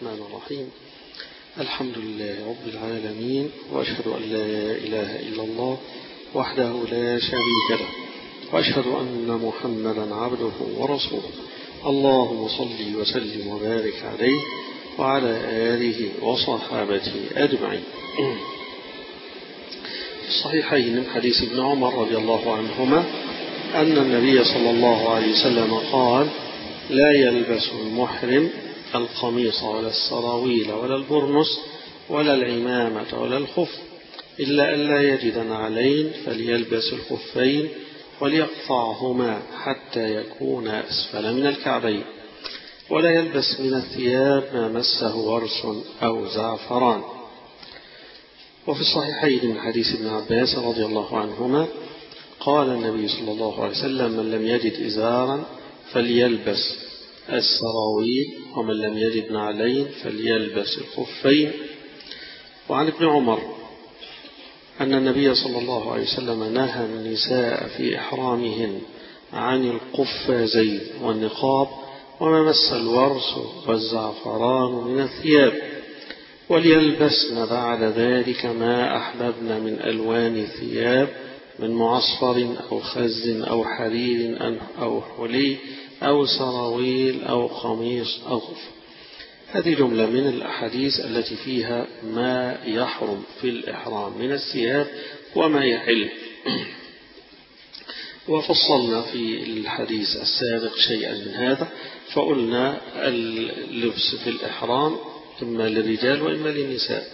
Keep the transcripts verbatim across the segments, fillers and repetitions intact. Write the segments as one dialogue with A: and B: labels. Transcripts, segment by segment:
A: الرحمن الرحيم. الحمد لله رب العالمين، وأشهد أن لا إله إلا الله وحده لا شريك له، وأشهد أن محمدا عبده ورسوله. اللهم صل وسلم وبارك عليه وعلى آله وصحابته أجمعين. في الصحيحين من حديث ابن عمر رضي الله عنهما أن النبي صلى الله عليه وسلم قال: لا يلبس المحرم القميص ولا السراويل ولا البرنس ولا العمامة ولا الخف إلا أن لا يجد نعلين، فليلبس الخفين وليقطعهما حتى يكون أسفل من الكعبين، ولا يلبس من الثياب ما مسه ورس أو زعفران. وفي الصحيحين من حديث ابن عباس رضي الله عنهما قال النبي صلى الله عليه وسلم: من لم يجد إزارا فليلبس السراويل، ومن لم يجد نعلين فليلبس الخفين. وعن ابن عمر أن النبي صلى الله عليه وسلم نهى النساء في إحرامهن عن القفازين والنقاب وما مس الورس والزعفران من الثياب، وليلبسن بعد ذلك ما أحببن من ألوان الثياب من معصفر أو خز أو حرير أو حلي أو سراويل أو قميص أو خف. هذه جملة من الأحاديث التي فيها ما يحرم في الإحرام من الثياب وما يحل. وفصلنا في الحديث السابق شيئا من هذا، فقلنا اللبس في الإحرام إما للرجال وإما للنساء.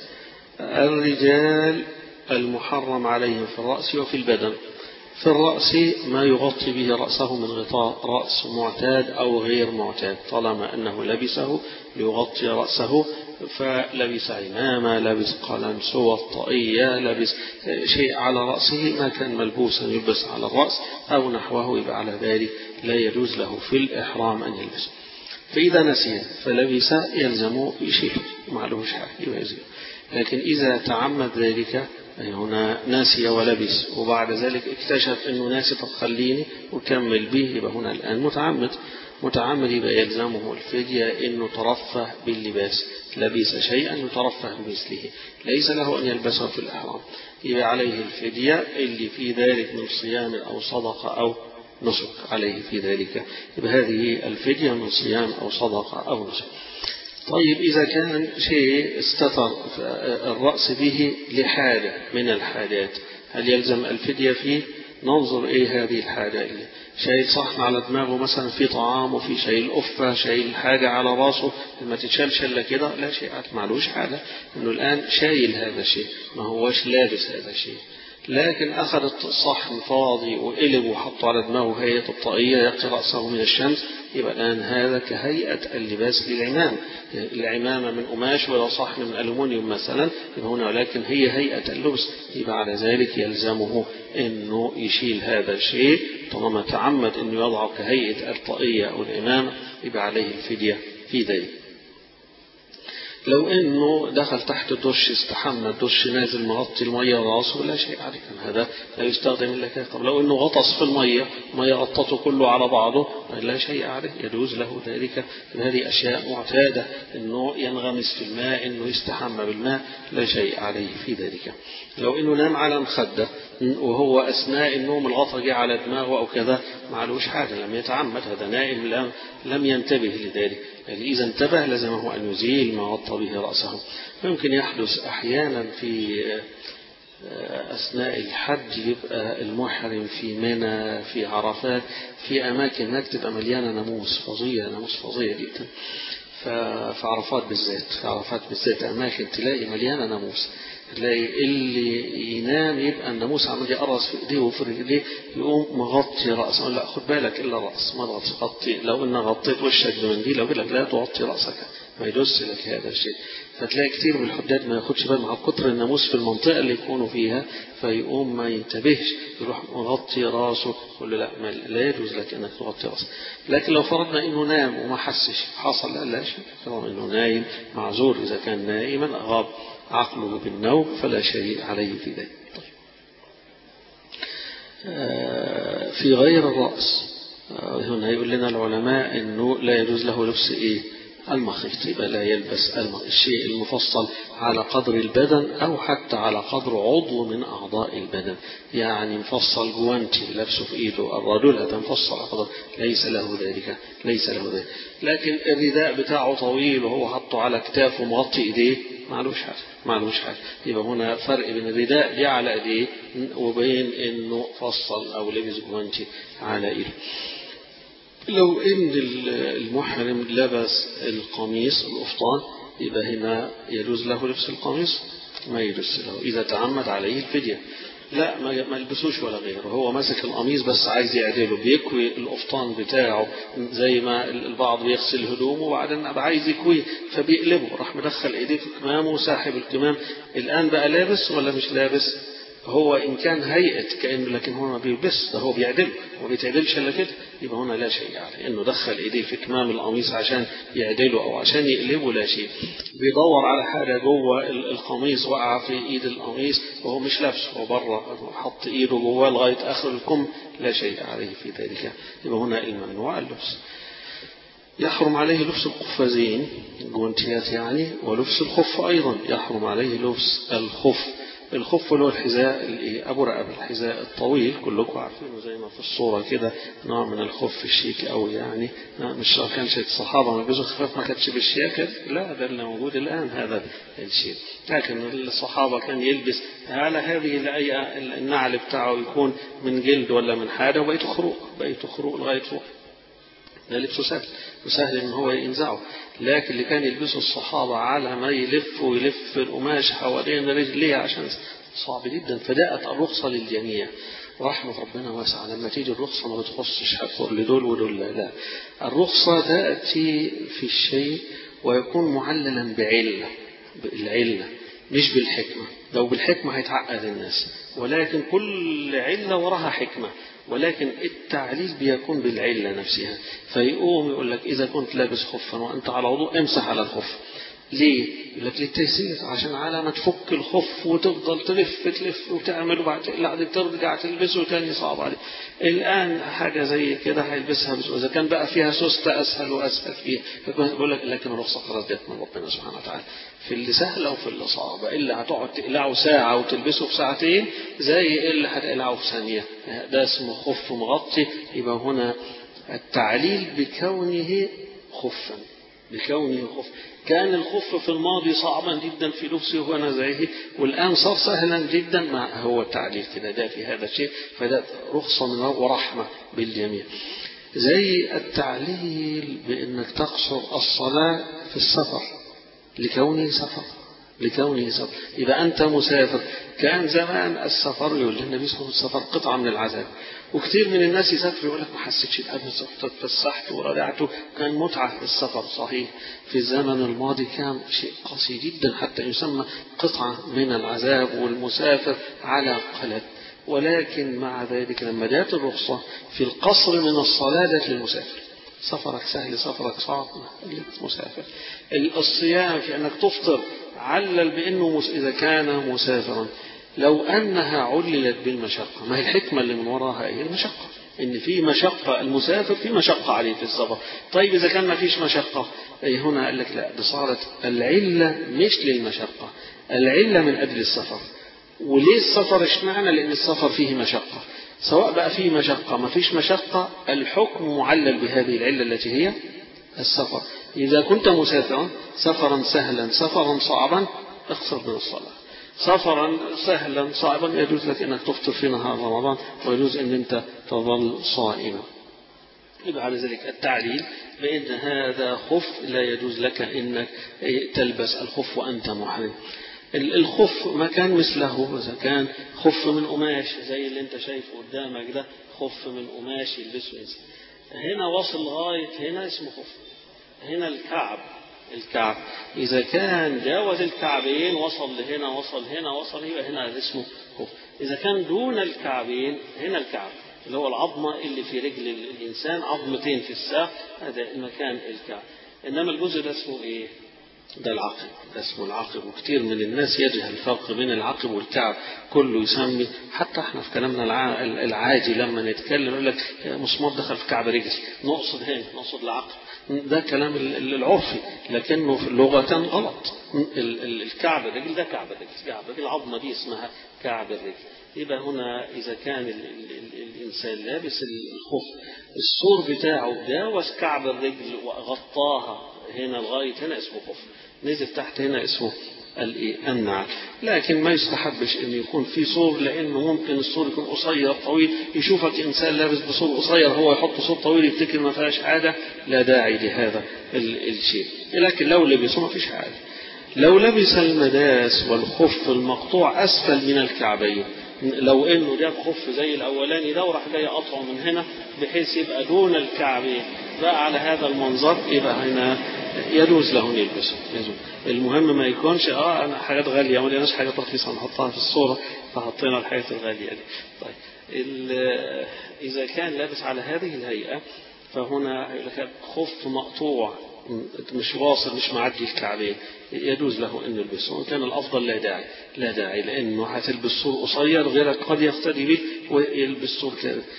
A: الرجال المحرم عليهم في الرأس وفي البدن. في الرأس ما يغطي به رأسه من غطاء رأس معتاد أو غير معتاد، طالما أنه لبسه ليغطي رأسه، فلبس عمامة، لبس قلنسوة طائية، لبس شيء على رأسه ما كان ملبوسا يلبس على الرأس أو نحوه، يبقى على ذلك لا يجوز له في الإحرام أن يلبس. فإذا نسي فلبس يلزمه يشيله، معلوش حاجة يوازيه. لكن إذا تعمد ذلك، هنا ناسي ولبس وبعد ذلك اكتشف أنه ناسي، طب خليني وكمل به، يبقى هنا الآن متعمد. متعمد يبقى يلزمه الفدية إنه ترفه باللباس، لبس شيئا يترفه بمثله، ليس له أن يلبسه في الإحرام، يبقى عليه الفدية اللي في ذلك من صيام أو صدقة أو نسك، عليه في ذلك يبقى هذه الفدية من صيام أو صدقة أو نسك. طيب إذا كان شيء استتر الرأس به لحاجة من الحاجات، هل يلزم الفدية فيه؟ ننظر إيه هذه الحاجة. إيه؟ شايل صحن على دماغه مثلا في طعام، وفي شايل أفة، شايل حاجة على راسه لما تتشالش إلا كده، لا شيء معلوش حاجة، إنه الآن شايل هذا الشيء، ما هوش لابس هذا الشيء. لكن أخذ الصحن فاضي وقلب وحطه على دماغه هيئة الطاقية يقي رأسه من الشمس، يبقى الآن هذا كهيئة اللباس للعمام. العمامة من قماش ولا صحن من ألومنيوم مثلا، يبقى هنا ولكن هي هيئة اللبس، يبقى على ذلك يلزمه أنه يشيل هذا الشيء طالما تعمد أنه يضعه كهيئة الطاقية أو العمامة، يبقى عليه الفدية في ذلك. لو انه دخل تحت الدش استحمى، الدش نازل مغطي الميه راسه، لا شيء عليه، هذا لا يستخدم الا كده. طب لو انه غطس في الميه، ميه غطته كله على بعضه، لا شيء عليه، يجوز له ذلك. هذه اشياء معتاده، انه ينغمس في الماء، انه يستحمى بالماء، لا شيء عليه في ذلك. لو انه نام على مخده وهو اثناء النوم الغطا جه على دماغه او كذا، معلوش حاجه، لم يتعمد، هذا نائم لم ينتبه لذلك. يعني إذا انتبه لزمه أن يزيل ما غطى به رأسه. ممكن يحدث أحيانا في أثناء الحج، يبقى المحرم في منى، في عرفات، في أماكن هناك تبقى مليانة ناموس فظيع، ناموس فظيع جدا. في عرفات بالذات، في عرفات بالذات أماكن تلاقي مليانة ناموس، تلاقي اللي ينام يبقى الناموس عمال يقرص في ايديه وفي رجليه، يقوم مغطي راسه. لا خد بالك الا الراس، ما تغطي، لو ان غطيت وشك بمنديل اقول لك لا تغطي راسك، ما يدوس لك هذا الشيء. فتلاقي كتير من الحداد ما ياخدش باله مع كتر الناموس في المنطقه اللي يكونوا فيها، فيقوم ما ينتبهش، يروح مغطي راسه، يقول له لا ما لا يجوز لك انك تغطي راسك. لكن لو فرضنا انه نام وما حسش، حصل لا لا شيء، طالما انه نايم معذور، اذا كان نائما غاب عقله بالنوم فلا شيء عليه في ذلك. في غير الرأس هنا يقول لنا العلماء انه لا يجوز له لبس ايه المخيط، يبقى لا يلبس الشيء المفصل على قدر البدن أو حتى على قدر عضو من أعضاء البدن. يعني مفصل جوانتي لابسه في إيده، الرجل هذا مفصل على قدر، ليس له ذلك، ليس له ذلك. لكن الرداء بتاعه طويل وهو حطه على كتافه ومغطي إيديه، معلوش حاجة، معلوش حاجة. يبقى هنا فرق بين الرداء دي على إيديه وبين إنه فصل أو لبس جوانتي على إيده. لو إن المحرم لبس القميص القفطان يبقى هنا يجوز له لبس القميص؟ ما يجوز له، إذا تعمد عليه الفدية. لا ما يلبسوش ولا غيره، هو ماسك القميص بس عايز يعدله، بيكوي القفطان بتاعه زي ما البعض بيغسل هدومه وبعدين عايز يكويه فبيقلبه، راح مدخل ايديه في كمامه وساحب الكمام. الآن بقى لابس ولا مش لابس؟ هو إن كان هيئة كأنه، لكن هو ما بيلبس، ده هو بيعدله، ما بيتعدلش إلا كده. يبقى هنا لا شيء عليه إنه دخل إيديه في كمام القميص عشان يعدله أو عشان يقلبه، لا شيء. بيدور على حاجة جوه القميص وقع في إيد القميص وهو مش لابسه، هو بره حط إيده جوه لغاية آخر الكم، لا شيء عليه في ذلك. يبقى هنا الممنوع اللبس. يحرم عليه لبس القفازين الجوانتيات يعني، ولبس الخف أيضا يحرم عليه لبس الخف. الخف اللي هو الحذاء أبو رقبة، الحذاء الطويل كلكم عارفينه زي ما في الصورة كده، نوع من الخف الشيك أوي يعني. مش كانش الصحابة ما يلبسوا خفاف ما كانتش بالشياكة، لا ده اللي موجود الآن هذا الشيء. لكن الصحابة كان يلبس على هذه الهيئة، النعل بتاعه يكون من جلد ولا من حاجة وبيته خروق، بيته خروق لغاية فوق، ده لبسه سهل وسهل ان هو ينزعه. لكن اللي كان يلبسه الصحابة على ما يلف ويلف القماش حوالين رجليه عشان صعب جدا، فداءت الرخصة للجميع. ورحمة ربنا واسعة، لما تيجي الرخصة ما بتخصش حق لدول ودول، لا لا، الرخصة تأتي في الشيء ويكون معللا بعلة، العلة مش بالحكمة. لو بالحكمة هيتعقد الناس، ولكن كل علة وراها حكمة، ولكن التعليل بيكون بالعلة نفسها. فيقوم يقول لك إذا كنت لابس خفا وأنت على وضوء امسح على الخف. ليه؟ يقول لك للتيسير، عشان على ما تفك الخف وتفضل تلف تلف وتعمل وبعد ترجع تلبسه تاني صعب عليه. الآن حاجة زي كده هيلبسها بس، وإذا كان بقى فيها سوستة أسهل وأسهل فيها. يقول لك لكن الرخصة خلاص جت من ربنا سبحانه وتعالى في اللي سهلة وفي اللي صعبة. إلا هتقعد تقلعه ساعة وتلبسه في ساعتين زي اللي هتقلعه في ثانية، ده اسمه خف مغطي. يبقى هنا التعليل بكونه خفا، بكونه خف. كان الخف في الماضي صعبا جدا في لبسه ونزعه، والآن صار سهلا جدا. مع هو التعليل كده ده في هذا الشيء، فده رخصة من ورحمة بالجميع. زي التعليل بأنك تقصر الصلاة في السفر لكونه سفر، لكونه سفر. إذا أنت مسافر، كان زمان السفر يقول النبي صلى الله عليه وسلم السفر قطعة من العذاب، وكثير من الناس يسافر يقول لك ما حسيتش بأبدا، اتفسحت ورجعت، كان متعة السفر. صحيح في الزمن الماضي كان شيء قاسي جدا حتى يسمى قطعة من العذاب، والمسافر على قلب. ولكن مع ذلك لما جاءت الرخصة في القصر من الصلاة جاءت للمسافر، سفرك سهل سفرك صعب مسافر. الصيام في أنك تفطر علل بأنه إذا كان مسافرا. لو أنها عللت بالمشقة، ما هي الحكمة اللي من وراها؟ هي المشقة، إن في مشقة، المسافر في مشقة عليه في السفر. طيب إذا كان ما فيش مشقة، هنا قال لك لا، دي صارت العلة مش للمشقة، العلة من أجل السفر. وليه السفر اشمعنى؟ لأن السفر فيه مشقة، سواء بقى فيه مشقة ما فيش مشقة، الحكم معلل بهذه العلة التي هي السفر. إذا كنت مسافرا سفرا سهلا سفرا صعبا اقصر من الصلاة. سفرا سهلا صعبا يجوز لك أنك تفطر في نهار رمضان، ويجوز أن أنت تظل صائما. يبقى على ذلك التعليل بأن هذا خف، لا يجوز لك أنك تلبس الخف وأنت محرم. الخف ما كان مثله، إذا كان خف من قماش زي اللي انت شايفه قدامك ده، خف من قماش يلبسه إنسان، هنا وصل لغاية هنا اسمه خف. هنا الكعب، الكعب إذا كان جاوز الكعبين وصل لهنا وصل هنا وصل هنا، هنا اسمه خف. إذا كان دون الكعبين، هنا الكعب اللي هو العظمة اللي في رجل الإنسان، عظمتين في الساق، هذا مكان الكعب. إنما الجزء ده اسمه إيه؟ ده العقب، ده اسمه العقب. وكتير من الناس يجهل الفرق بين العقب والكعب، كله يسمي. حتى احنا في كلامنا العادي لما نتكلم يقول لك مسمار دخل في كعب رجل، نقصد هنا نقصد العقب. ده كلام العرفي، لكنه في اللغة غلط. الكعب الرجل ده كعب الرجل، كعب الرجل العظمة دي اسمها كعب الرجل. يبقى هنا إذا كان ال ال الإنسان لابس الخف السور بتاعه جاوز كعب الرجل وغطاها هنا لغاية هنا اسمه خف، نزل تحت هنا اسمه النعل. لكن ما يستحبش أن يكون في سور، لأنه ممكن السور يكون قصير طويل، يشوفك إنسان لابس بسور قصير هو يحط سور طويل يفتكر ما فيهاش حاجة، لا داعي لهذا الشيء. لكن لو لبسه ما فيش حاجة. لو لبس المداس والخف المقطوع أسفل من الكعبين، لو انه جاب خف زي الاولاني ده وراح جاي قطعه من هنا بحيث يبقى دون الكعبين بقى على هذا المنظر، يبقى هنا يجوز له يلبسه. المهم ما يكونش اه انا حاجات غاليه ما لقيناش حاجات رخيصه نحطها في الصوره فحطينا الحاجات الغاليه دي. طيب اذا كان لابس على هذه الهيئه فهنا خف مقطوع مش واصل مش معدي الكعبين يجوز له أن يلبسه. وإن كان الأفضل لا داعي لا داعي لأنه هتلبس سور قصير غيرك قد يفتدي به ويلبس سور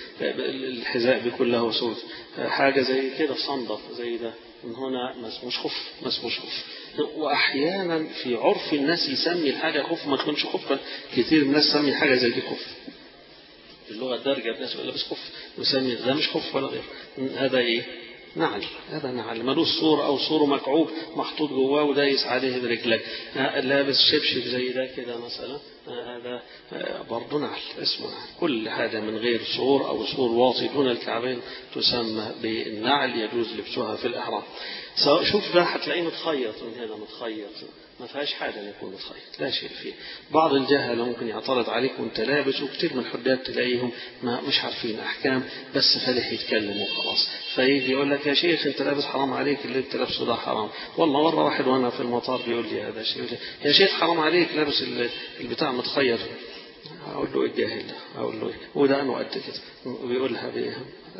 A: الحذاء بيكون له سور حاجة زي كده صندف زي ده من هنا ما اسموش خف ما اسموش خف. وأحيانا في عرف الناس يسمي الحاجة خف ما تكونش خفا. كتير من الناس يسمي حاجة زي دي خف، اللغة الدارجة الناس يقول لابس خف يسمي ده مش خف ولا غير. هذا إيه؟ نعل. هذا نعل ملوش صور أو صوره مكعوب محطوط جواه ودايس عليه برجلك. لابس شبشب زي ده كده مثلا، هذا برضه نعل اسمه نعل. كل حاجة من غير صور أو صور واطي دون الكعبين تسمى بالنعل يجوز لبسها في الإحرام. شوف ده هتلاقيه متخيط من هنا متخيط ما فيهاش حاجة أن يكون متخيط لا شيء فيه. بعض الجهل ممكن يعترض عليك وانت لابس، وكتير من الحداد تلاقيهم ما مش عارفين أحكام بس فالح يتكلموا خلاص، فيجي يقول لك يا شيخ انت لابس حرام عليك اللي انت لابسه ده حرام. والله مرة واحد وانا في المطار بيقول لي هذا الشيء يا شيخ حرام عليك لابس البتاع متخيط. أقول له ايه الجاهل ده؟ أقول له ايه وده أنا قد كده وبيقولها بيه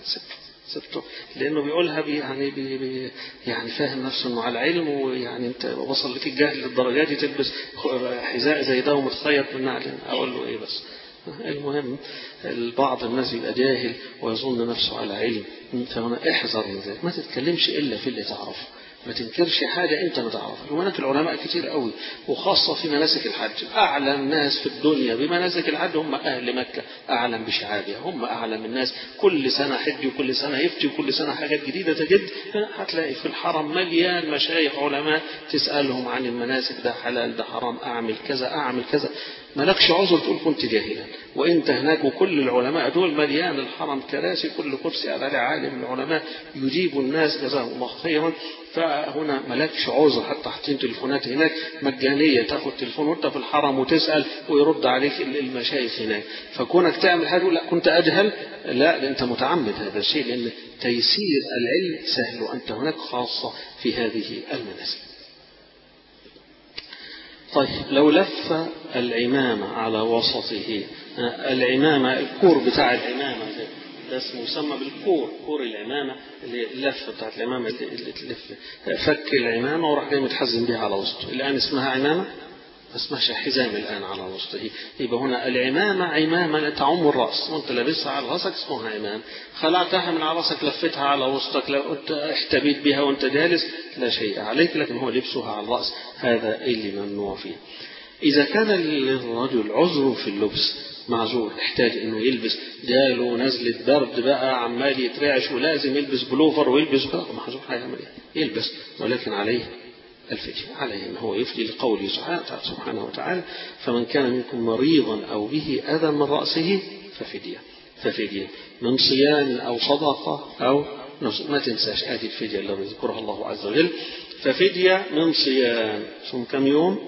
A: سبته لأنه بيقولها بي يعني بي بي يعني فاهم نفسه إنه على علم، ويعني أنت وصل لك الجهل للدرجات دي تلبس حذاء زي ده ومتخيط من نعل. أقول له إيه بس. المهم البعض الناس يبقى جاهل ويظن نفسه على علم، فهنا احذر من ذلك. ما تتكلمش إلا في اللي تعرفه، ما تنكرش حاجة أنت ما تعرفها. وهناك العلماء كتير قوي وخاصة في مناسك الحج. أعلم ناس في الدنيا بمناسك الحج هم أهل مكة، أعلم بشعابها، هم أعلم الناس. كل سنة حج وكل سنة يفتي وكل سنة حاجات جديدة تجد. هتلاقي في الحرم مليان مشايخ علماء تسألهم عن المناسك، ده حلال ده حرام، أعمل كذا أعمل كذا. مالكش عذر تقول كنت جاهلا وانت هناك. وكل العلماء دول مليان الحرم كراسي، كل كرسي على عالم العلماء يجيب الناس جزاهم الله خيرا. فهنا مالكش عذر، حتى حاطين تليفونات هناك مجانية، تاخد تليفون وانت في الحرم وتسأل ويرد عليك المشايخ هناك. فكونك تعمل حاجة لا كنت أجهل، لا انت متعمد هذا الشيء، لأن تيسير العلم سهل وأنت هناك خاصة في هذه المناسك. طيب لو لف العمامة على وسطه، العمامة الكور بتاع العمامة ده اسمه يسمى بالكور، كور العمامة اللي اللفة بتاعت العمامة اللي تلف، فك العمامة وراح جاي متحزم بها على وسطه. الآن اسمها عمامة ما اسمهاش حزام الآن على وسطه. يبقى هنا العمامة عمامة تعم الرأس وانت لابسها على رأسك اسمها عمامة. خلعتها من على رأسك لفتها على وسطك لو انت احتبيت بها وانت جالس لا شيء عليك، لكن هو لبسها على الرأس هذا اللي ممنوع فيه. إذا كان للرجل عذر في اللبس معذور احتاج انه يلبس، جاله نزلة برد بقى عمال يترعش ولازم يلبس بلوفر ويلبس بقى معذور هيعمل ايه؟ يلبس، ولكن عليه الفدية، عليه ان هو يفدي لقوله سبحانه وتعالى فمن كان منكم مريضا او به اذى من رأسه ففدية ففدية من صيام او صدقة او نص. ما تنساش ادي الفدية اللي ذكرها الله عز وجل. ففدية من صيام، صوم كم يوم؟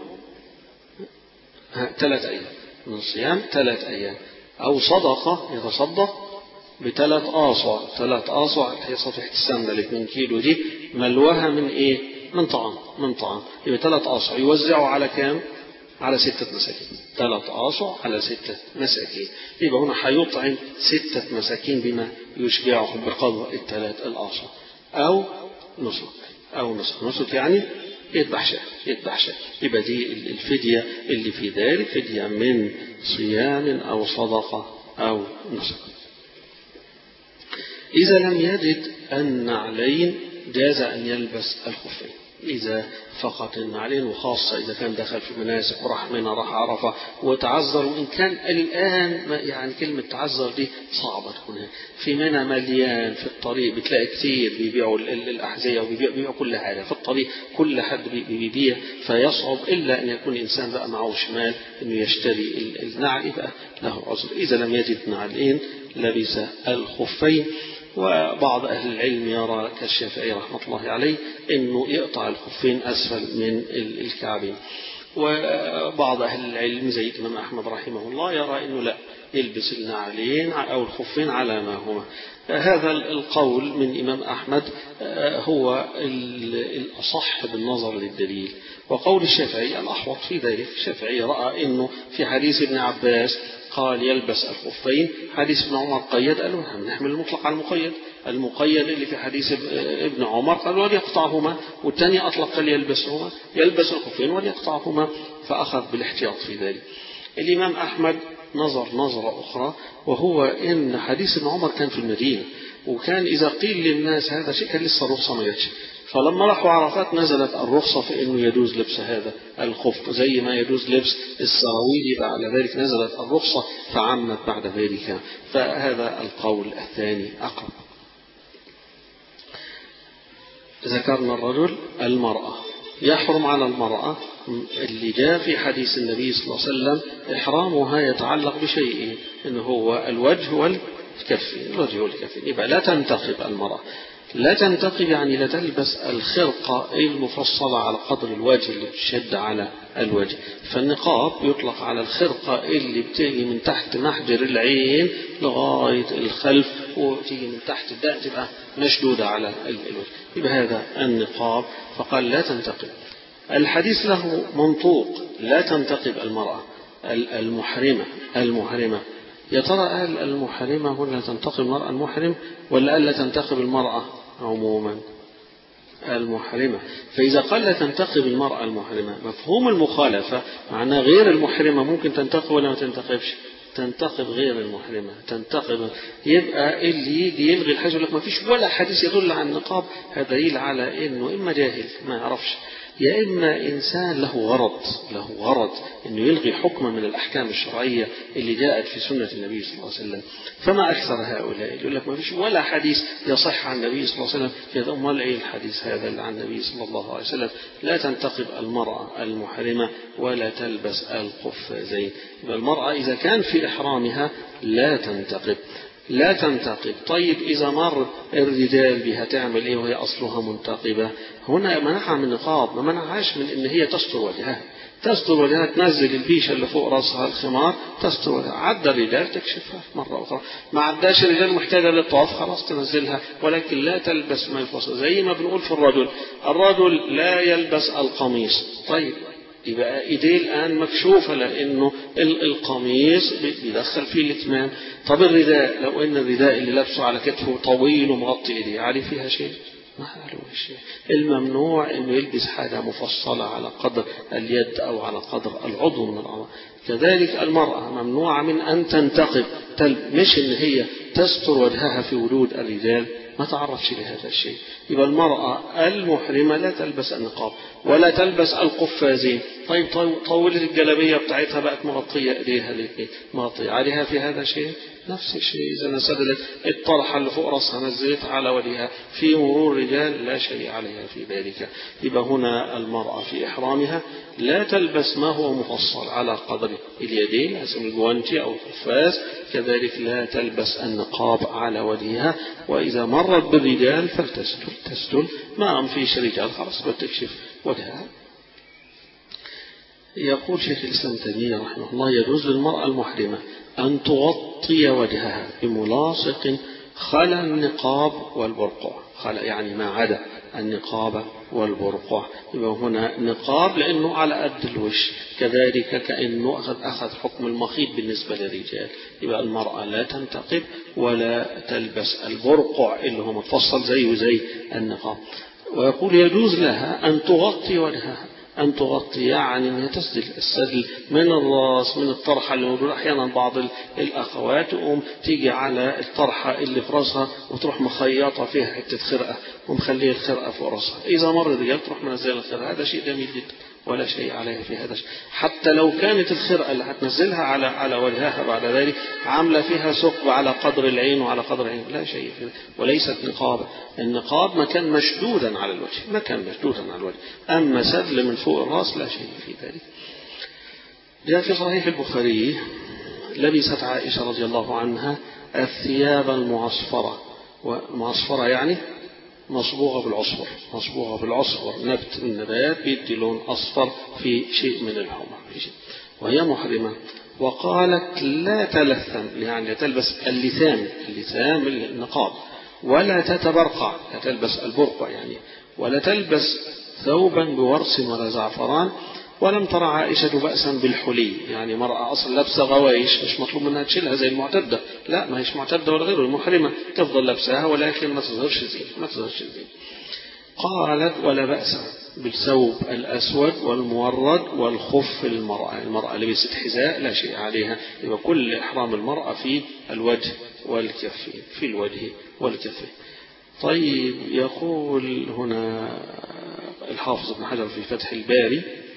A: ثلاث ايام من صيام ثلاث ايام، او صدقة يتصدق بثلاث آصع، ثلاث آصع هي صفيحة السمنة الاثنين كيلو دي ملوها من ايه؟ من طعام من طعام يبقى ثلاث آصع يوزعوا على كام؟ على ستة مساكين. ثلاث آصع على ستة مساكين، يبقى هنا هيطعم ستة مساكين بما يشبعهم بقدر الثلاث الآصع. أو نصف أو نصف نصف يعني يذبح شاة يذبح شاة يبقى دي الفدية اللي في ذلك فدية من صيام أو صدقة أو نسك. إذا لم يجد النعلين جاز أن يلبس الخفين، إذا فقط النعلين، وخاصة إذا كان دخل في مناسك وراح منها راح عرفة وتعذر، وإن كان الآن يعني كلمة تعذر دي صعبة تكون في منى مليان في الطريق، بتلاقي كتير بيبيعوا الأحذية وبيبيعوا كل حاجة في الطريق، كل حد بيبيع، فيصعب إلا أن يكون إنسان بقى معه شمال إنه يشتري النعل يبقى له عذر. إذا لم يجد نعلين لبس الخفين. وبعض أهل العلم يرى كالشافعي رحمة الله عليه أنه يقطع الخفين أسفل من الكعبين، وبعض أهل العلم زي الإمام أحمد رحمه الله يرى أنه لا، يلبس النعلين أو الخفين على ما هما. هذا القول من إمام أحمد هو الأصح بالنظر للدليل. وقول الشافعي الأحوط في ذلك، الشافعي رأى أنه في حديث ابن عباس قال يلبس الخفين، حديث ابن عمر قيد، قالوا نحمل المطلق على المقيد، المقيد اللي في حديث ابن عمر قالوا وليقطعهما، والثاني أطلق قال يلبسهما، يلبس الخفين وليقطعهما، فأخذ بالاحتياط في ذلك. الإمام أحمد نظر نظرة أخرى، وهو إن حديث ابن عمر كان في المدينة، وكان إذا قيل للناس هذا شيء كان لسه الرخصة ما جاتش، فلما راحوا عرفات نزلت الرخصة في أنه يجوز لبس هذا الخف زي ما يجوز لبس السراويل، بعد ذلك نزلت الرخصة فعمت بعد ذلك، فهذا القول الثاني أقرب. ذكرنا الرجل. المرأة يحرم على المرأة اللي جاء في حديث النبي صلى الله عليه وسلم إحرامها يتعلق بشيء إنه هو الوجه والكفين، الوجه والكفين، يبقى لا تنتقب المرأة، لا تنتقب يعني لا تلبس الخرقة المفصلة على قدر الوجه اللي بتشد على الوجه، فالنقاب يطلق على الخرقة اللي بتيجي من تحت محجر العين لغاية الخلف وتيجي من تحت الدقن تبقى مشدودة على الوجه، يبقى هذا النقاب، فقال لا تنتقب. الحديث له منطوق لا تنتقب المرأة المحرمة المحرمة يا ترى قال المحرمة هنا تنتقب المرأة المحرم ولا قال لا تنتقب المرأة عموما؟ المحرمة. فإذا قال لا تنتقب المرأة المحرمة مفهوم المخالفة معناه غير المحرمة ممكن تنتقب ولا ما تنتقبش؟ تنتقب غير المحرمة تنتقب، يبقى اللي يجي يلغي الحاجة يقول لك ما فيش ولا حديث يدل على النقاب، هذا دليل على إنه إما جاهل ما يعرفش، يا إما إنسان له غرض له غرض إنه يلغي حكما من الأحكام الشرعية اللي جاءت في سنة النبي صلى الله عليه وسلم. فما أكثر هؤلاء يقول لك ما فيش ولا حديث يصح عن النبي صلى الله عليه وسلم في هذا، أمال إيه الحديث هذا اللي عن النبي صلى الله عليه وسلم لا تنتقب المرأة المحرمة ولا تلبس القفازين. المرأة إذا كان في إحرامها لا تنتقب لا تنتقب. طيب إذا مر الرجال بها تعمل إيه وهي أصلها منتقبة؟ هنا منعها من النقاب، ما منعهاش من إن هي تستر وجهها، تستر وجهها، تنزل البيشة اللي فوق رأسها الخمار تستر وجهها. عدى الرجال تكشفها مرة أخرى، ما عداش الرجال محتاجة للطواف خلاص تنزلها، ولكن لا تلبس ما يفصل. زي ما بنقول في الرجل، الرجل لا يلبس القميص، طيب يبقى ايديه الآن مكشوفة لأنه القميص بيدخل فيه الإتمام. طب الرداء، لو أن الرداء اللي لابسه على كتفه طويل ومغطي ايديه عليه فيها شيء؟ ما عليه شيء. الممنوع أنه يلبس حاجة مفصلة على قدر اليد أو على قدر العضو من الأعضاء. كذلك المرأة ممنوعة من أن تنتقب، مش إن هي تستر وجهها في وجود الرجال، ما تعرفش لهذا الشيء. يبقى المرأة المحرمة لا تلبس النقاب ولا تلبس القفازين. طيب طولت الجلابية بتاعتها بقت مغطية إيديها الاثنين، مغطية عليها في هذا شيء؟ نفس الشيء. إذا نسدلت الطرحة اللي فوق رأسها نزلت على وجهها في مرور رجال لا شيء عليها في ذلك. يبقى هنا المرأة في إحرامها لا تلبس ما هو مفصل على قدر اليدين اسم الجوانتي أو القفاز، كذلك لا تلبس النقاب على وجهها. وإذا مرت بالرجال فلتستل تستل، ما أم فيش رجال خلاص بتكشف وجهها. يقول شيخ الإسلام تيمية رحمه الله يجوز للمرأة المحرمة أن تغطي وجهها بملاصق خلا النقاب والبرقع، خلا يعني ما عدا النقاب والبرقع. يبقى هنا نقاب لأنه على قد الوش، كذلك كأنه أخذ أخذ حكم المخيط بالنسبة للرجال. يبقى المرأة لا تنتقب ولا تلبس البرقع اللي هو متفصل زيه زي النقاب. ويقول يجوز لها أن تغطي وجهها، أن تغطي يعني أنها تسدل السدل من الراس، من الطرحة اللي موجودة. أحيانا بعض الأخوات تقوم تيجي على الطرحة اللي في رأسها وتروح مخيطة فيها حتة خرقة ومخليه الخرقة في رأسها، إذا مر الرجال تروح منزل الخرقة، هذا شيء جميل جدا ولا شيء عليها في هذا. حتى لو كانت الخرقة اللي هتنزلها على على وجهها بعد ذلك عاملة فيها ثقب على قدر العين وعلى قدر العين، لا شيء فيه، وليست نقابة. النقاب مكان مشدودا على الوجه، مكان مشدودا على الوجه، أما سدل من فوق الرأس لا شيء في ذلك. جاء في صحيح البخاري: لبست عائشة رضي الله عنها الثياب المعصفرة، ومعصفرة يعني مصبوغة بالعصفر، مصبوغة بالعصفر، نبت النبات بيدي لون أصفر في شيء من الحمر، وهي محرمة. وقالت: لا تلثم، يعني تلبس اللثام، اللثام النقاب، ولا تتبرقع، لا تلبس البرقع يعني، ولا تلبس ثوبا بورس ولا زعفران. ولم ترى عائشة بأسا بالحلي، يعني مرأة أصلا لابسة غوايش مش مطلوب منها تشيلها زي المعتدة، لا ما هيش معتدة ولا غيره، المحرمة تفضل لابساها ولكن ما تظهرش زين، ما تظهرش زين. قالت: ولا بأس بالثوب الأسود والمورد والخف المرأة، المرأة لبست حذاء لا شيء عليها، يبقى كل إحرام المرأة في الوجه والكفين، في الوجه والكفين. طيب، يقول هنا الحافظ ابن حجر في فتح الباري: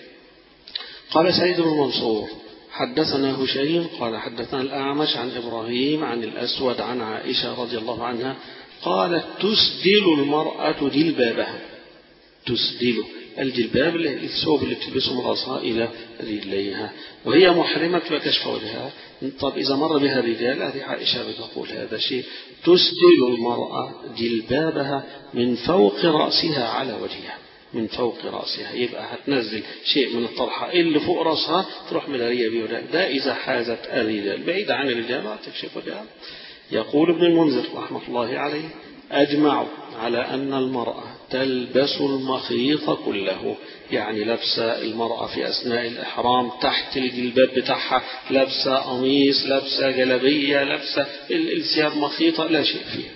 A: قال سعيد بن منصور: حدثنا هشيم قال حدثنا الأعمش عن إبراهيم عن الأسود عن عائشة رضي الله عنها قالت: تسدل المرأة جلبابها، تسدل الجلباب الثوب اللي بتلبسه من رأسها إلى رجليها، وهي محرمة وكشف وجهها. طب إذا مر بها الرجال، هذه عائشة بتقول هذا شيء: تسدل المرأة جلبابها من فوق رأسها على وجهها، من فوق رأسها، يبقى هتنزل شيء من الطرحة اللي فوق رأسها تروح مدارية بيه، ده إذا حازت الرجال، بعيد عن الرجال ما تكشف وجهها. يقول ابن المنذر رحمة الله عليه: أجمعوا على أن المرأة تلبس المخيط كله، يعني لبسة المرأة في أثناء الإحرام تحت الجلباب بتاعها لبسة قميص، لبسة جلبية، لبسة الثياب مخيطة لا شيء فيه.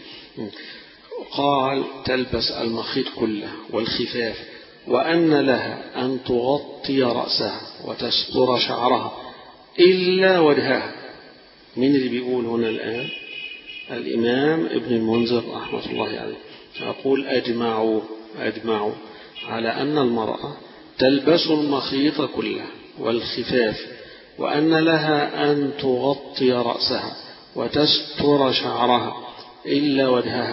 A: قال: تلبس المخيط كله والخفاف، وأن لها أن تغطي رأسها وتستر شعرها إلا وجهها. من اللي بيقول هنا الآن؟ الإمام ابن المنذر رحمة الله عليه يقول: أجمعوا أجمعوا على أن المرأة تلبس المخيط كله والخفاف، وأن لها أن تغطي رأسها وتستر شعرها إلا وجهها،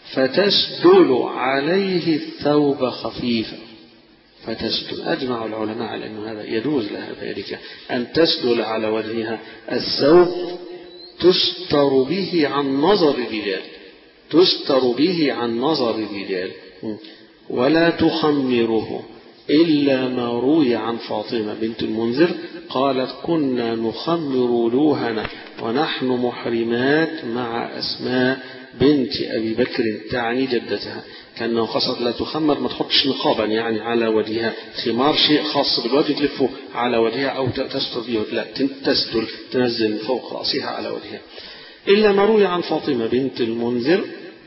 A: فتسدل عليه الثوب خفيفا، فتسدل. أجمع العلماء على أن هذا يجوز لها ذلك، أن تسدل على وجهها الثوب تستر به عن نظر الرجال، تستر به عن نظر الرجال، ولا تخمره، إلا ما روي عن فاطمة بنت المنذر قالت: كنا نخمر وجوهنا ونحن محرمات مع أسماء بنت أبي بكر، تعني جدتها، كأنه قصد لا تخمر، ما تحطش نقابا يعني على وجهها، خمار شيء خاص بالوجه تلفه على وجهها أو تستر به، لا تسدل، تنزل من فوق رأسها على وجهها. إلا ما روي عن فاطمة بنت المنذر: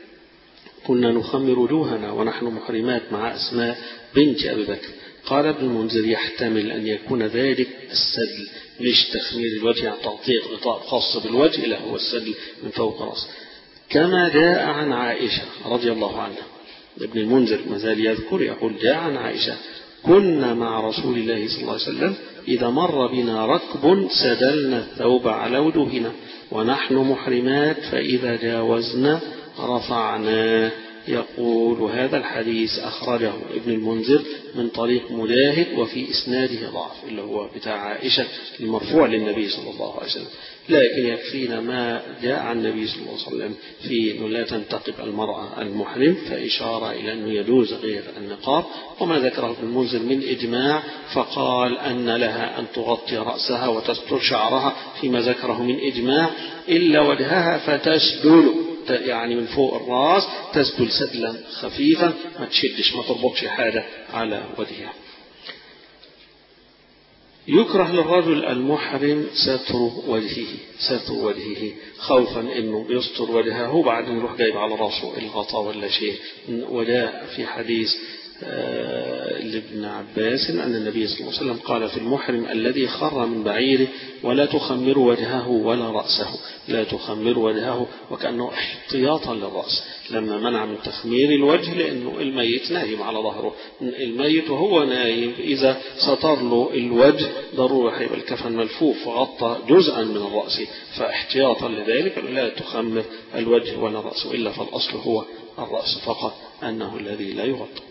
A: كنا نخمر وجوهنا ونحن محرمات مع أسماء بنت أبي بكر. قال ابن المنذر: يحتمل أن يكون ذلك السدل، ليش تخمير الوجه يعني تغطية غطاء خاص بالوجه، لا هو السدل من فوق رأسه، كما جاء عن عائشة رضي الله عنها. ابن المنذر ما زال يذكر يقول: جاء عن عائشة: كنا مع رسول الله صلى الله عليه وسلم إذا مر بنا ركب سدلنا الثوب على وجوهنا ونحن محرمات، فإذا جاوزنا رفعنا. يقول: هذا الحديث أخرجه ابن المنذر من طريق مجاهد، وفي إسناده ضعف، اللي هو بتاع عائشة المرفوع للنبي صلى الله عليه وسلم، لكن يكفينا ما جاء عن النبي صلى الله عليه وسلم في أنه لا تنتقب المرأة المحرم، فإشارة إلى أنه يجوز غير النقاب. وما ذكره ابن المنذر من إجماع فقال أن لها أن تغطي رأسها وتستر شعرها فيما ذكره من إجماع، إلا وجهها فتسدل، يعني من فوق الرأس تسدل سدلا خفيفا، ما تشدش، ما تربطش حاجة على وجهها. يكره للرجل المحرم ستر وجهه ستر وجهه خوفا انه يستر وجهه وبعدين يروح جايب على راسه الغطاء ولا شيء. وجاء في حديث لابن عباس أن النبي صلى الله عليه وسلم قال في المحرم الذي خر من بعيره ولا تخمر وجهه ولا رأسه، لا تخمر وجهه، وكأنه احتياطا للرأس لما منع من تخمير الوجه لأنه الميت نايم على ظهره، الميت وهو نايم إذا ستر له الوجه ضروري هيبقى الكفن ملفوف وغطى جزءا من الرأس، فاحتياطا لذلك لا تخمر الوجه ولا الرأس، إلا فالأصل هو الرأس فقط أنه الذي لا يغطى.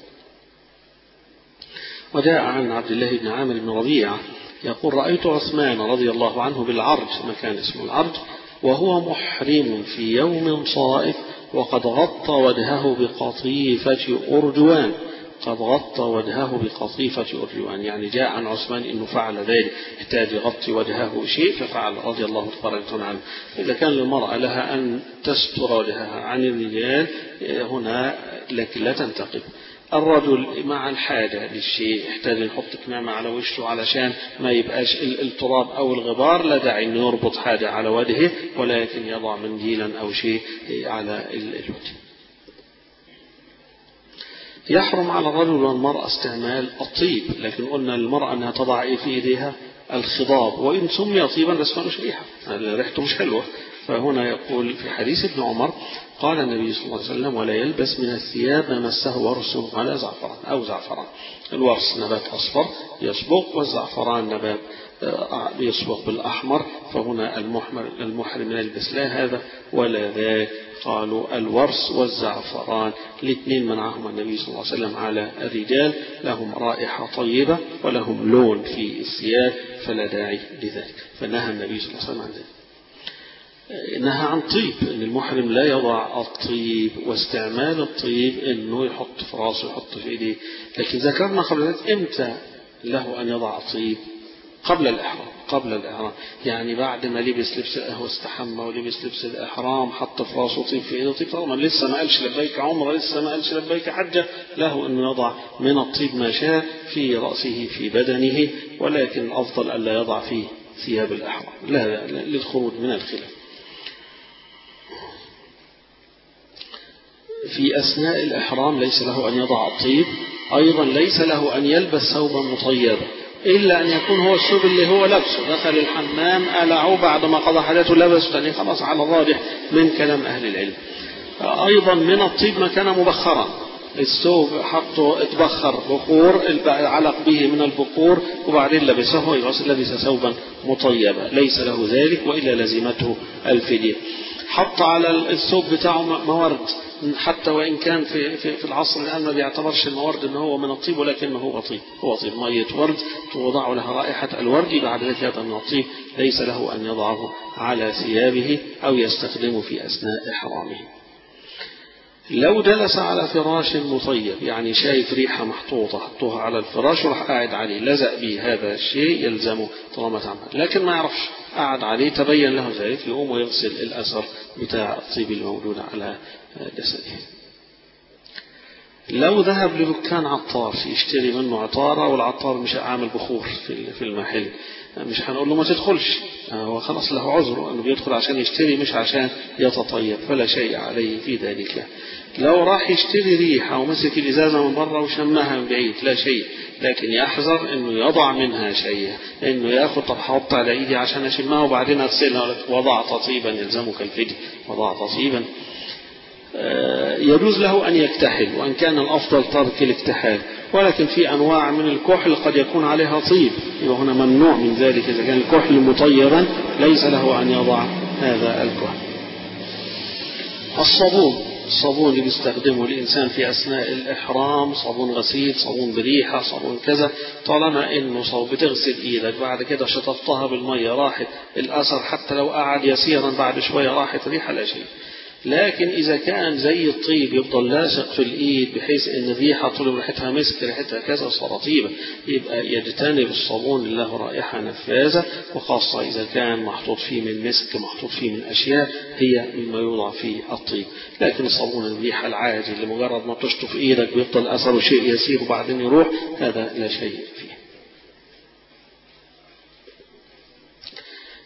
A: وجاء عن عبد الله بن عامر بن ربيعة يقول رأيت عثمان رضي الله عنه بالعرج، مكان اسمه العرج، وهو محرم في يوم صائف وقد غطى وجهه بقطيفة أرجوان، قد غطى وجهه بقطيفة أرجوان، يعني جاء عن عثمان إنه فعل ذلك، احتاج يغطي وجهه شيء ففعل رضي الله تبارك عنه. إذا كان للمرأة لها أن تستر وجهها عن الرجال هنا لكن لا تنتقب. الرجل مع الحاجة للشيء يحتاج يحط كمامة على وشه علشان ما يبقاش التراب أو الغبار، لا داعي أن يربط حاجة على وجهه ولكن يضع منديلا أو شيء على الوجه. يحرم على الرجل والمرأة استعمال الطيب، لكن قلنا للمرأة أنها تضع في إيديها الخضاب، وإن سمي طيبا بس مالوش ريحة، ريحته مش حلوة. فهنا يقول في حديث ابن عمر قال النبي صلى الله عليه وسلم ولا يلبس من الثياب ما مسه ورس ولا زعفران أو زعفران. الورس نبات أصفر يصبغ، والزعفران نبات يصبغ بالأحمر، فهنا المحرم يلبس لا هذا ولا ذاك. قالوا الورس والزعفران الاثنين منعهم النبي صلى الله عليه وسلم على الرجال، لهم رائحة طيبة ولهم لون في الثياب فلا داعي لذلك، فنهى النبي صلى الله عليه وسلم عن ذلك. نهى عن طيب، ان المحرم لا يضع الطيب، واستعمال الطيب انه يحط في راسه يحط في ايديه. لكن ذكرنا قبل ذلك امتى له ان يضع الطيب؟ قبل الإحرام، قبل الإحرام يعني بعد ما لبس لبس هو استحمى ولبس لبس الإحرام حط في راسه طيب في ايده طيب، طبعا لسه ما قالش لبيك عمره، لسه ما قالش لبيك حجة، له انه يضع من الطيب ما شاء في رأسه في بدنه، ولكن الافضل الا يضع فيه ثياب الإحرام لا, لا, لا للخروج من الخلاف. في أثناء الإحرام ليس له أن يضع الطيب، أيضا ليس له أن يلبس ثوبا مطيبا إلا أن يكون هو الثوب اللي هو لبسه دخل الحمام قلعه بعد ما قضى حاجته لبسه تاني خلاص على الراجح من كلام أهل العلم. أيضا من الطيب ما كان مبخرا، الثوب حطه اتبخر بخور علق به من البخور وبعدين لبسه لبس ثوبا مطيبا ليس له ذلك وإلا لزمته الفدية. حط على الثوب بتاعه مورد حتى وإن كان في, في, في العصر الآن ما بيعتبرش المورد أنه هو من الطيب، ولكنه هو طيب، هو طيب مية ورد توضع لها رائحة الورد، بعد ذلك هذا من الطيب ليس له أن يضعه على ثيابه أو يستخدمه في أثناء إحرامه. لو جلس على فراش مطيب يعني شايف ريحة محطوطة حطوها على الفراش وراح قاعد عليه لزق به، هذا الشيء يلزمه طالما تعمل، لكن ما يعرفش قاعد عليه تبين له ذلك يقوم ويغسل الأثر بتاع الطيب الموجود على جسده. لو ذهب لدكان عطار يشتري منه عطارة والعطار مش عامل بخور في المحل، مش هنقول له ما تدخلش، هو خلاص له عذر أنه بيدخل عشان يشتري مش عشان يتطيب، فلا شيء عليه في ذلك. لو راح يشتري ريحة ومسك الإزازة من برا وشمها من بعيد لا شيء، لكن يحذر أنه يضع منها شيء، أنه يأخذ طب حط على إيدي عشان أشمها وبعدين أغسلها، وضع طيبا يلزمك الفدية، وضع طيبا. يجوز له أن يكتحل وأن كان الأفضل ترك الاكتحال، ولكن في أنواع من الكحل قد يكون عليها طيب وهنا ممنوع من ذلك، إذا كان الكحل مطيبا ليس له أن يضع هذا الكحل. الصابون، الصابون اللي بيستخدمه الإنسان في أثناء الإحرام صابون غسيل صابون بريحة صابون كذا، طالما إنه صوب بتغسل إيدك بعد كده شطفتها بالمية راحت الأثر، حتى لو قعد يسيرا بعد شوية راحت ريحة لا شيء. لكن إذا كان زي الطيب يفضل لاصق في الإيد بحيث أن الريحة طول ريحتها مسك ريحتها كذا صار طيبة، يبقى يجتنب الصابون اللي له رائحة نفاذة، وخاصة إذا كان محطوط فيه من مسك محطوط فيه من أشياء هي مما يوضع فيه الطيب. لكن الصابون الريحة العادي اللي مجرد ما تشطف إيدك بيفضل أثره شيء يسير وبعدين يروح، هذا لا شيء فيه.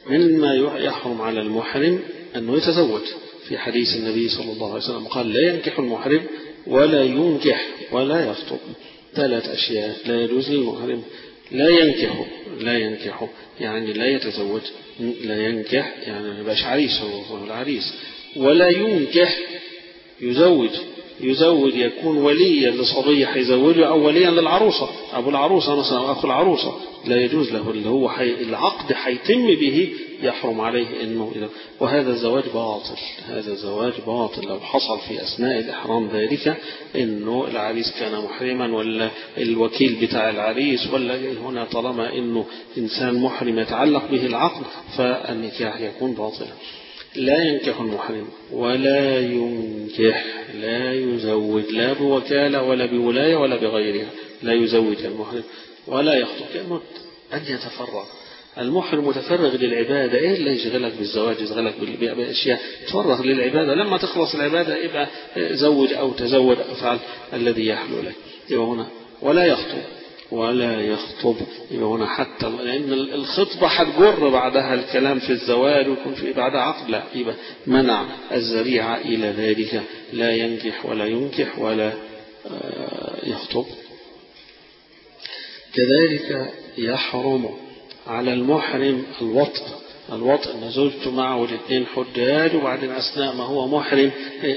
A: مما يحرم على المحرم أنه يتزوج، في حديث النبي صلى الله عليه وسلم قال لا ينكح المحرم ولا ينكح ولا يخطب. ثلاث أشياء لا يجوز للمحرم: لا ينكح، لا ينكح يعني لا يتزوج، لا ينكح يعني ما يبقاش عريس، هو العريس. ولا ينكح يزوج، يزوج يكون وليا لصبي حيزوجه أو وليا للعروسة، أبو العروسة مثلا أو أخو العروسة، لا يجوز له، اللي هو حي... العقد حيتم به يحرم عليه إنه إذا. وهذا الزواج باطل، هذا الزواج باطل لو حصل في أثناء الإحرام ذلك إنه العريس كان محرما ولا الوكيل بتاع العريس ولا هنا، طالما إنه إنسان محرم يتعلق به العقد فالنكاح يكون باطلا. لا ينكح المحرم ولا ينكح، لا يزوج، لا بوكالة ولا بولاية ولا بغيرها، لا يزوج المحرم ولا يخطب. كأنه أن يتفرغ المحرم متفرغ للعبادة. إيه اللي يشغلك بالزواج، يشغلك بالأشياء؟ تفرغ للعبادة، لما تخلص العبادة يبقى زوج أو تزوج أفعل الذي يحلو لك. يبقى هنا ولا يخطب، ولا يخطب، يبقى هنا حتى لأن الخطبة حتجر بعدها الكلام في الزواج ويكون في بعدها عقد، لا، يبقى منع الذريعة إلى ذلك. لا ينكح ولا ينكح ولا يخطب. كذلك يحرم على المحرم الوطء، الوطء أن زوجته معه الاثنين حجاج وبعدين أثناء ما هو محرم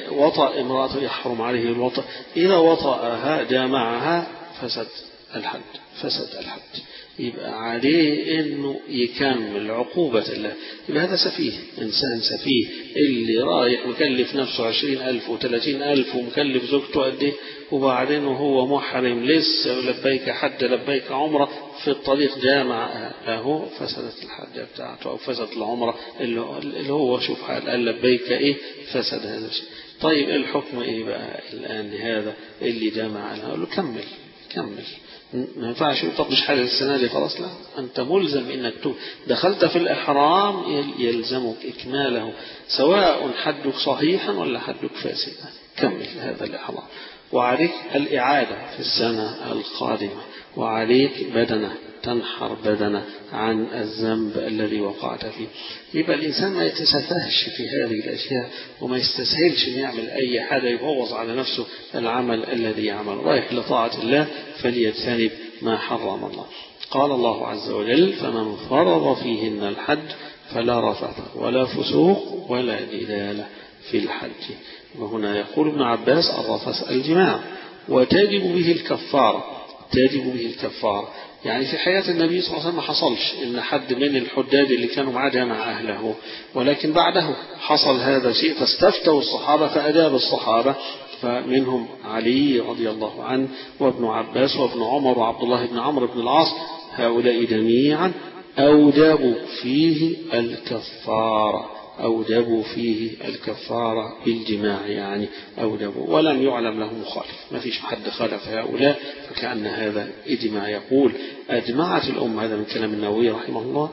A: وطأ امرأته يحرم عليه الوطء. إذا وطأها جامعها فسد الحد، فسد الحد، يبقى عليه إنه يكمل عقوبة الله. يبقى هذا سفيه، إنسان سفيه اللي رايح مكلف نفسه عشرين ألف وثلاثين ألف ومكلف زوجته قد إيه، وبعدين وهو محرم لسه لبيك حج لبيك عمرة في الطريق جامع له، فسدت الحجة بتاعته أو فسدت العمرة اللي هو شوف قال لبيك إيه، فسد هذا الشيء. طيب الحكم إيه بقى الآن لهذا اللي جامع له؟ قال له كمل كمل، ما ينفعش طب مش حاجة السنة دي خلاص، لا، أنت ملزم إنك دخلت في الإحرام يلزمك إكماله، سواء حدك صحيحا ولا حدك فاسدا، كمل هذا الإحرام. وعليك الإعادة في السنة القادمة، وعليك بدنة تنحر بدنة عن الذنب الذي وقعت فيه. يبقى الإنسان ما يتسفهش في هذه الأشياء وما يستسهلش أن يعمل أي حاجة يبوظ على نفسه العمل الذي يعمل. رايح لطاعة الله فليجتنب ما حرم الله. قال الله عز وجل: فمن فرض فيهن الحج فلا رفث ولا فسوق ولا جدال في الحج. وهنا يقول ابن عباس: الرفث الجماع، وتجب به الكفارة، تجب به الكفارة. يعني في حياة النبي صلى الله عليه وسلم ما حصلش إن حد من الحجاج اللي كانوا معاه جمع أهله، ولكن بعده حصل هذا الشيء فاستفتوا الصحابة فأجاب الصحابة، فمنهم علي رضي الله عنه وابن عباس وابن عمر وعبد الله بن عمرو بن العاص، هؤلاء جميعا أوجبوا فيه الكفارة، أوجبوا فيه الكفارة بالجماع، يعني أوجبوا ولم يعلم له مخالف، ما فيش حد خالف هؤلاء، فكأن هذا إجماع. يقول: أجمعت الأمة، هذا من كلام النووي رحمه الله،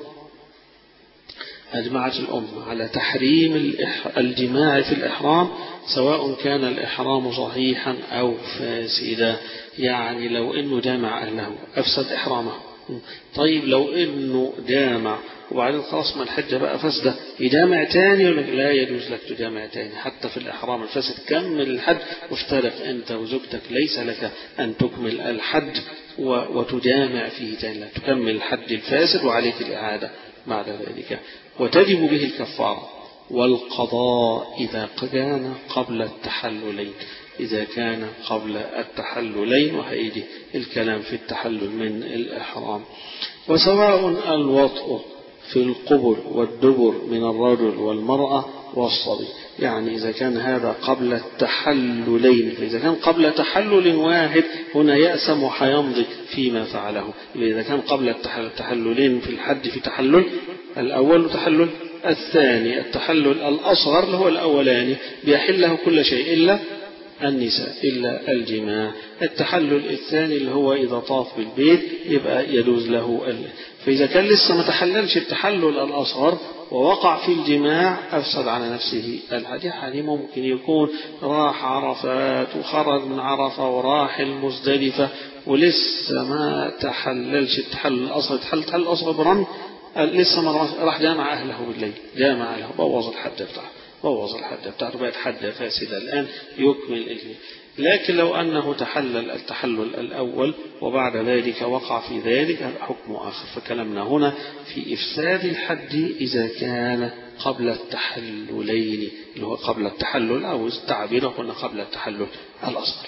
A: أجمعت الأمة على تحريم الجماع في الإحرام سواء كان الإحرام صحيحا أو فاسدا. يعني لو إنه جامع أهله أفسد إحرامه. طيب لو إنه جامع وبعدين خلاص ما الحجة بقى فسدة، يجامع تاني، لا يجوز لك تجامع تاني حتى في الإحرام الفاسد. كمل الحج وافترق أنت وزوجتك، ليس لك أن تكمل الحج وتجامع فيه تاني، لا، تكمل الحج الفاسد وعليك الإعادة بعد ذلك. وتجب به الكفارة والقضاء إذا كان قبل التحللين، إذا كان قبل التحللين، وهيجي الكلام في التحلل من الإحرام. وسواء الوطء في القبر والدبر من الرجل والمرأة والصبي، يعني إذا كان هذا قبل التحللين، فإذا كان قبل تحلل واحد هنا يأسم وحيمضي فيما فعله. إذا كان قبل التحللين في الحج في تحلل الأول وتحلل الثاني، التحلل الأصغر اللي هو الأولاني بيحل له كل شيء إلا النساء إلا الجماع. التحلل الثاني اللي هو إذا طاف بالبيت يبقى يجوز له ال... فإذا كان لسه ما تحللش التحلل الأصغر ووقع في الجماع أفسد على نفسه الحج. يعني ممكن يكون راح عرفات وخرج من عرفة وراح المزدلفة ولسه ما تحللش التحلل الأصغر، تحلل التحلل الأصغر برمي لسه ما راح جامع أهله بالليل، جامع أهله بوظ الحد بتاعه، بوظ الحد بتاعه بقت حد فاسدة الآن يكمل الجميع. لكن لو أنه تحلل التحلل الأول وبعد ذلك وقع في ذلك حكم آخر. فكلامنا هنا في إفساد الحد إذا كان قبل التحللين، اللي هو قبل التحلل أو التعبير قلنا قبل التحلل الأصغر.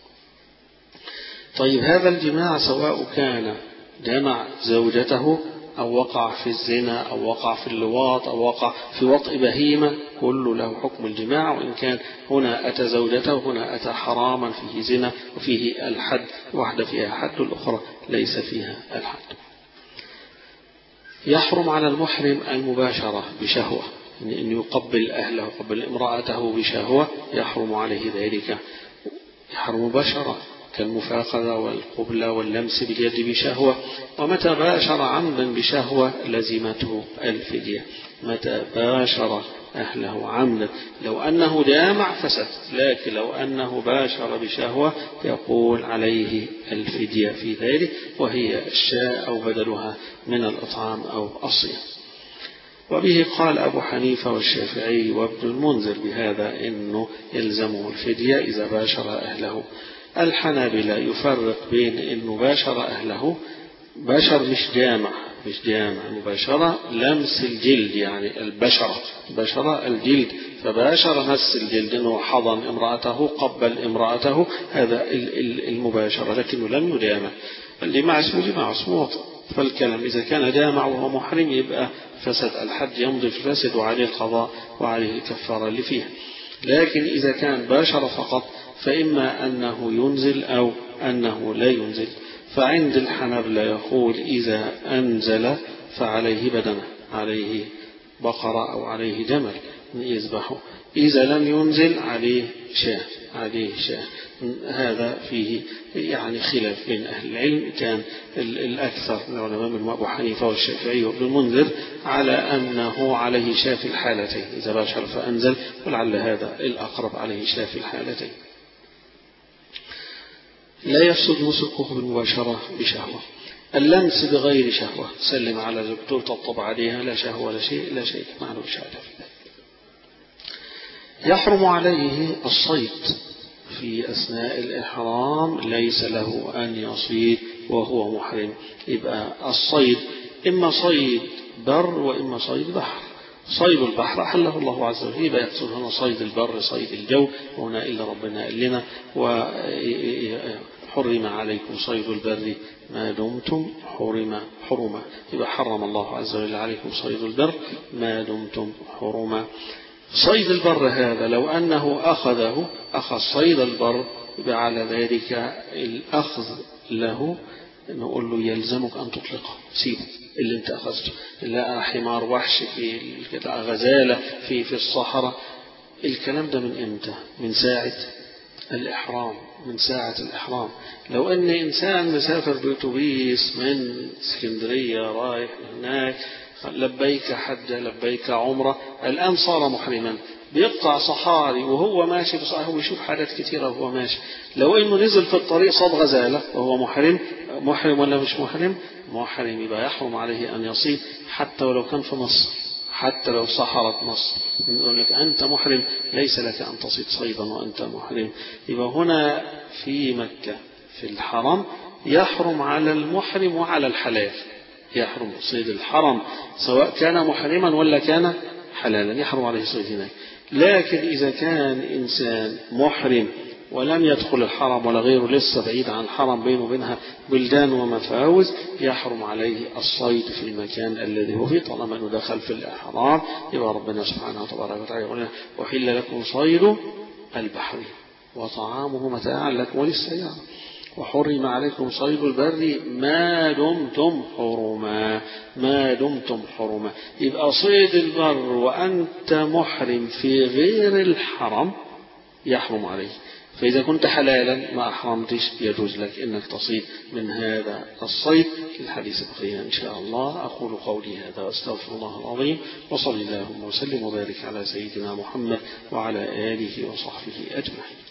A: طيب هذا الجماع سواء كان جمع زوجته أو وقع في الزنا أو وقع في اللواط أو وقع في وطء بهيمة كل له حكم الجماع، وإن كان هنا أتى زوجته هنا أتى حراما فيه زنا وفيه الحد، واحدة فيها حد والأخرى ليس فيها الحد. يحرم على المحرم المباشرة بشهوة، أن يقبل أهله يقبل امرأته بشهوة يحرم عليه ذلك، يحرم مباشرة كالمفاخذة والقبلة واللمس باليد بشهوة. ومتى باشر عمدا بشهوة لزمته الفدية، متى باشر أهله عمدا. لو أنه جامع فسد، لكن لو أنه باشر بشهوة يقول عليه الفدية في ذلك، وهي الشاء أو بدلها من الإطعام أو الصيام. وبه قال أبو حنيفة والشافعي وابن المنذر بهذا إنه يلزمه الفدية إذا باشر أهله. الحنابلة يفرق بين إنه باشر أهله، باشر مش جامع، مش جامع مباشرة لمس الجلد، يعني البشرة بشرة الجلد، فباشر مس الجلد إنه حضن امرأته قبل امرأته، هذا المباشرة، لكنه لم يجامع. اللي مع اسمه جماع اسمه وطء. فالكلام إذا كان جامع وهو محرم يبقى فسد الحد يمضي في الفاسد وعليه القضاء وعليه الكفارة اللي فيها. لكن إذا كان باشر فقط فإما أنه ينزل أو أنه لا ينزل. فعند الحنابلة يقول إذا أنزل فعليه بدنه، عليه بقرة أو عليه جمل يذبحه، إذا لم ينزل عليه شاة، عليه شاة. هذا فيه يعني خلاف بين أهل العلم. كان الأكثر من العلماء من أبو حنيفة والشافعي وابن المنذر على أنه عليه شاة في الحالتين، إذا باشر فأنزل، ولعل هذا الأقرب، عليه شاة في الحالتين. لا يفسد نسكه بالمباشرة بشهوة. اللمس بغير شهوة، سلم على زوجته تطبطب عليها، لا شهوة ولا شيء، لا شيء معلوم شهادة. يحرم عليه الصيد في أثناء الإحرام، ليس له أن يصيد وهو محرم. يبقى الصيد إما صيد بر وإما صيد بحر. صيد البحر أحله الله عز وجل، يبقى يقصد هنا صيد البر صيد الجو، هنا إلا ربنا قال لنا وحرم عليكم صيد البر ما دمتم حرما حرما، يبقى حرم الله عز وجل عليكم صيد البر ما دمتم حرما. صيد البر هذا لو أنه أخذه أخذ صيد البر يبقى على ذلك الأخذ له نقول له يلزمك أن تطلقه، سيبه اللي انت أخذته، لا حمار وحش في غزالة في في الصحراء. الكلام ده من امتى؟ من ساعة الإحرام، من ساعة الإحرام. لو أن إنسان مسافر بأتوبيس من اسكندرية رايح هناك لبيك حجة لبيك عمرة، الآن صار محرما، بيقطع صحاري وهو ماشي، بصحيح هو يشوف حاجات كثيرة وهو ماشي. لو إنه نزل في الطريق صاد غزالة وهو محرم، محرم ولا مش محرم؟ محرم، يبقى يحرم عليه أن يصيد حتى ولو كان في مصر، حتى لو صحرت مصر نقول لك أنت محرم، ليس لك أن تصيد صيدا وأنت محرم. يبقى هنا في مكة في الحرم يحرم على المحرم وعلى الحلال، يحرم صيد الحرم سواء كان محرما ولا كان حلالا، يحرم عليه صيد هناك. لكن إذا كان إنسان محرم ولم يدخل الحرم ولا غيره، لسه بعيد عن الحرم بينه وبينها بلدان ومفاوز، يحرم عليه الصيد في المكان الذي هو فيه طالما أنه دخل في الإحرام. يبقى ربنا سبحانه وتعالى يقول وحل لكم صيد البحر وطعامه متاعا لكم وللسيارة وحرم عليكم صيد البر ما دمتم حرما، ما دمتم حرما. يبقى صيد البر وأنت محرم في غير الحرم يحرم عليه. فإذا كنت حلالا ما أحرمتش يجوز لك إنك تصيد من هذا الصيد. الحديث بقية إن شاء الله. أقول قولي هذا وأستغفر الله العظيم، وصلى اللهم وسلم وبارك على سيدنا محمد وعلى آله وصحبه أجمعين.